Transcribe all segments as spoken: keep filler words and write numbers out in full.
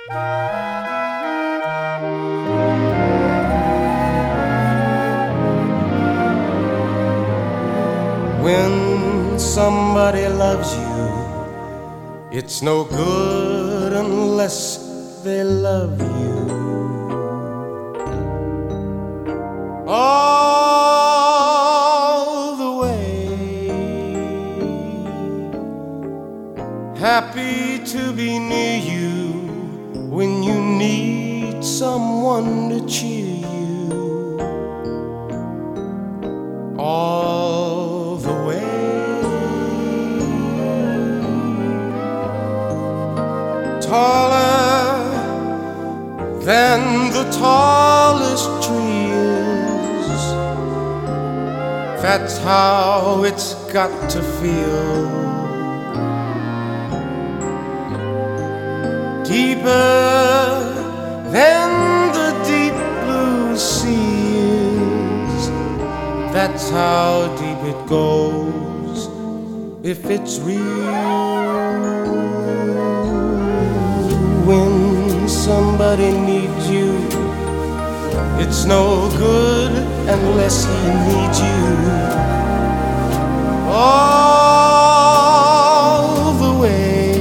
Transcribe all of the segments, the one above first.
When somebody loves you, it's no good unless they love you. All the way, happy to be near you when you need someone to cheer you. All the way, taller than the tallest tree is. That's how it's got to feel. Deeper than the deep blue sea is. That's how deep it goes if it's real. When somebody needs you, it's no good unless he needs you. All the way,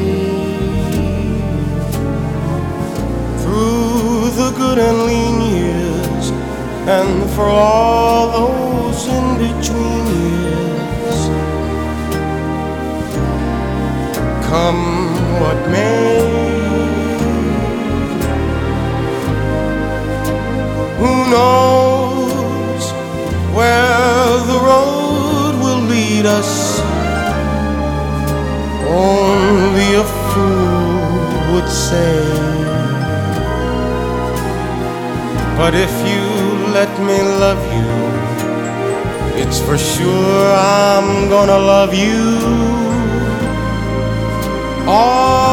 through the good and lean years, and for all those in between years, come what may. Who knows where the road will lead us? Only a fool would say. But if you let me love you, it's for sure I'm gonna love you all